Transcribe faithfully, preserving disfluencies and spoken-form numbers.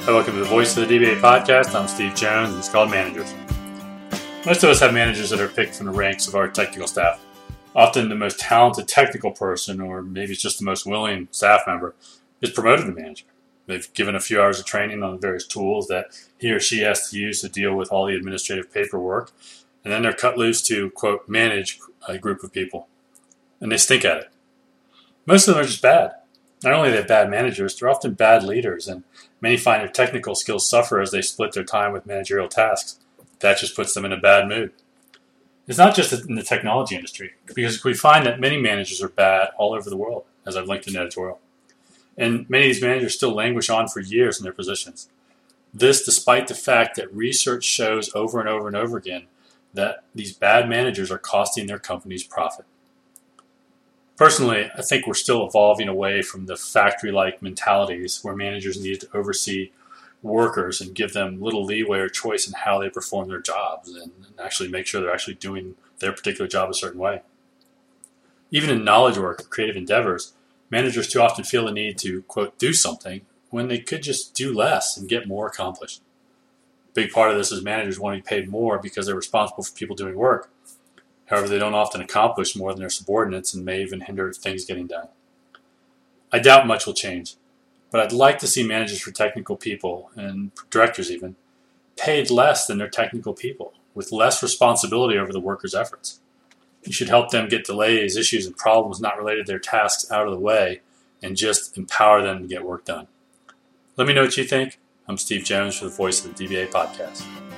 Hi, welcome to the Voice of the D B A podcast. I'm Steve Jones, and it's called Managers. Most of us have managers that are picked from the ranks of our technical staff. Often the most talented technical person, or maybe it's just the most willing staff member, is promoted to manager. They've given a few hours of training on the various tools that he or she has to use to deal with all the administrative paperwork, and then they're cut loose to, quote, manage a group of people. And they stink at it. Most of them are just bad. Not only are they bad managers, they're often bad leaders, and many find their technical skills suffer as they split their time with managerial tasks. That just puts them in a bad mood. It's not just in the technology industry, because we find that many managers are bad all over the world, as I've linked in the editorial. And many of these managers still languish on for years in their positions. This despite the fact that research shows over and over and over again that these bad managers are costing their companies profit. Personally, I think we're still evolving away from the factory-like mentalities where managers need to oversee workers and give them little leeway or choice in how they perform their jobs and actually make sure they're actually doing their particular job a certain way. Even in knowledge work or creative endeavors, managers too often feel the need to, quote, do something when they could just do less and get more accomplished. A big part of this is managers wanting to be paid more because they're responsible for people doing work. However, they don't often accomplish more than their subordinates and may even hinder things getting done. I doubt much will change, but I'd like to see managers for technical people, and directors even, paid less than their technical people, with less responsibility over the workers' efforts. You should help them get delays, issues, and problems not related to their tasks out of the way, and just empower them to get work done. Let me know what you think. I'm Steve Jones for the Voice of the D B A podcast.